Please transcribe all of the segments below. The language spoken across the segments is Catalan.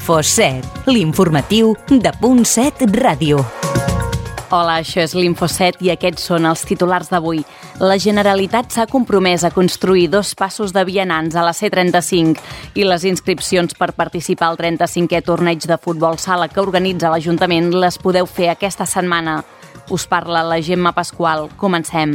L'Info7, l'informatiu de Punt 7 Ràdio. Hola, això és l'Info7 i aquests són els titulars d'avui. La Generalitat s'ha compromès a construir 2 passos de vianants a la C35 i les inscripcions per participar al 35è torneig de futbol sala que organitza l'Ajuntament les podeu fer aquesta setmana. Us parla la Gemma Pasqual. Comencem.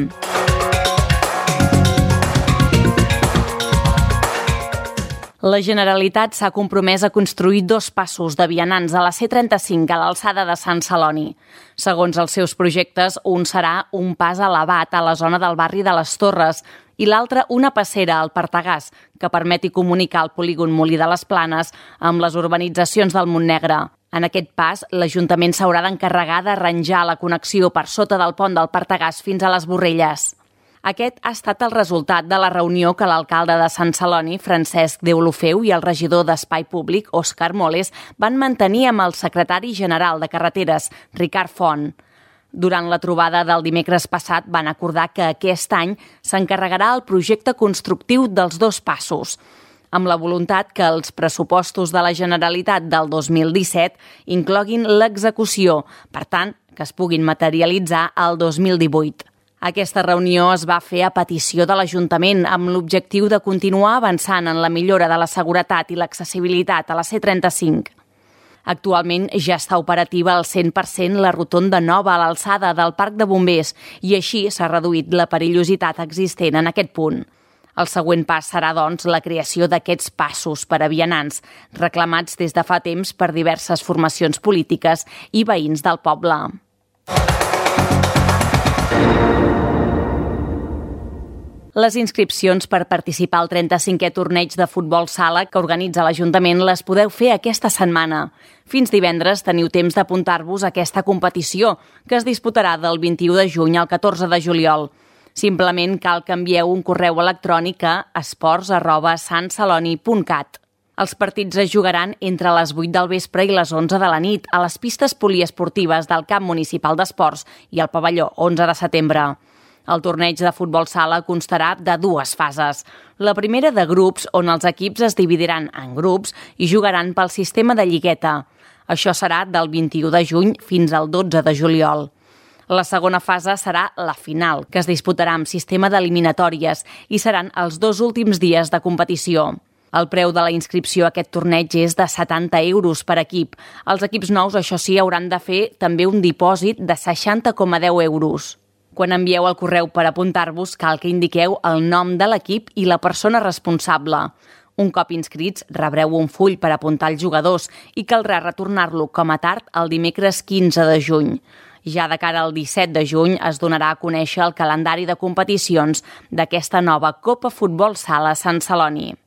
La Generalitat s'ha compromès a construir 2 passos de vianants a la C35 a l'alçada de Sant Celoni. Segons els seus projectes, un serà un pas elevat a la zona del barri de les Torres i l'altre una passera al Partagàs que permeti comunicar el polígon Molí de les Planes amb les urbanitzacions del Montnegre. En aquest pas, l'Ajuntament s'haurà d'encarregar d'arranjar la connexió per sota del pont del Partagàs fins a les Borrelles. Aquest ha estat el resultat de la reunió que l'alcalde de Sant Celoni, Francesc Deulofeu, i el regidor d'Espai Públic, Òscar Moles, van mantenir amb el secretari general de Carreteres, Ricard Font. Durant la trobada del dimecres passat van acordar que aquest any s'encarregarà el projecte constructiu dels 2 passos, amb la voluntat que els pressupostos de la Generalitat del 2017 incloguin l'execució, per tant, que es puguin materialitzar al 2018. Aquesta reunió es va fer a petició de l'Ajuntament amb l'objectiu de continuar avançant en la millora de la seguretat i l'accessibilitat a la C35. Actualment ja està operativa al 100% la rotonda nova a l'alçada del Parc de Bombers i així s'ha reduït la perillositat existent en aquest punt. El següent pas serà, doncs, la creació d'aquests passos per a vianants, reclamats des de fa temps per diverses formacions polítiques i veïns del poble. Les inscripcions per participar al 35è torneig de futbol sala que organitza l'Ajuntament les podeu fer aquesta setmana. Fins divendres teniu temps d'apuntar-vos a aquesta competició, que es disputarà del 21 de juny al 14 de juliol. Simplement cal que envieu un correu electrònic a esports@santceloni.cat. Els partits es jugaran entre les 8 del vespre i les 11 de la nit a les pistes poliesportives del Camp Municipal d'Esports i al pavelló 11 de setembre. El torneig de futbol sala constarà de 2 fases. La primera de grups, on els equips es dividiran en grups i jugaran pel sistema de lligueta. Això serà del 21 de juny fins al 12 de juliol. La segona fase serà la final, que es disputarà amb sistema d'eliminatòries i seran els 2 últims dies de competició. El preu de la inscripció a aquest torneig és de 70 euros per equip. Els equips nous, això sí, hauran de fer també un dipòsit de 60,10 euros. Quan envieu el correu per apuntar-vos, cal que indiqueu el nom de l'equip i la persona responsable. Un cop inscrits, rebreu un full per apuntar els jugadors i caldrà retornar-lo com a tard el dimecres 15 de juny. Ja de cara al 17 de juny es donarà a conèixer el calendari de competicions d'aquesta nova Copa Futbol Sala Sant Celoni.